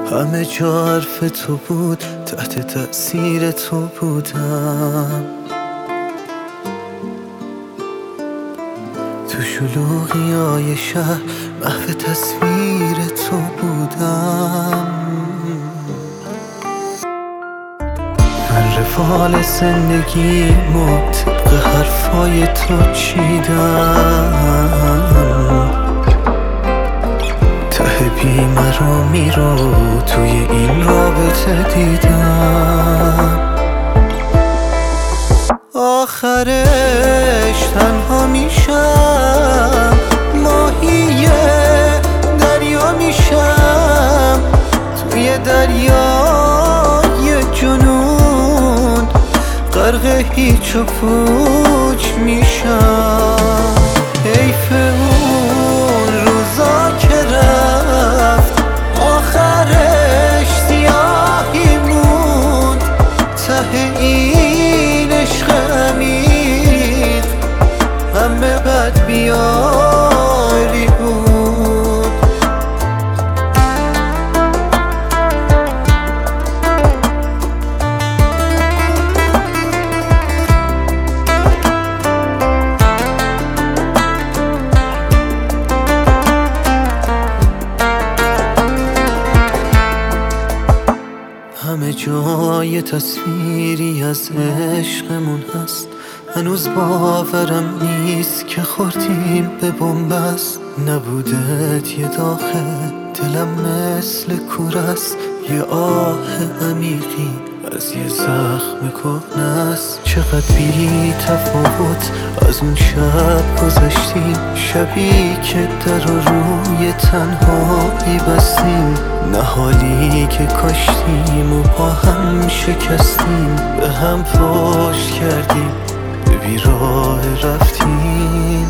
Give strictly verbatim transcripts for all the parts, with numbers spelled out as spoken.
همه جا حرف تو بود، تحت تأثیر تو بودم. تو شلوغی های شهر محو تصویر تو بودم. من رفال زندگیمو طبق حرفای تو چیدم. ته بیمه رو میرو توی این رابطه دیدم. آخرش تنها میشم، ماهی دریا میشم، توی دریای جنون غرق هیچ و پوچ میشم. حیف اون روزا که رفت، آخرش سیاهی موند. ته این عشق عمیق همه بد بیاری بود. همه جای تصویری از عشقمون هست، هنوز باورم نیست که خوردیم به بنبست. نبودت یه داغه، دلم مثل کورست، یه آه عمیقی از یه زخم کهنست. چقدر بی تفاوت از اون شب گذشتیم، شبی که در و روی تنهایی بستیم. نهالی که کاشتیم و با هم شکستیم، به هم پشت کردیم، به بیراه رفتیم.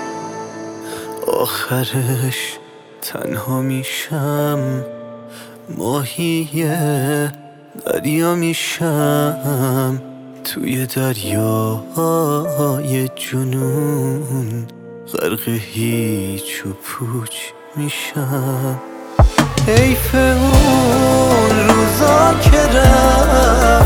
آخرش تنها میشم، ماهی دریا میشم، توی دریای جنون غرق هیچ و پوچ میشم. حیف اون روزا که رفت،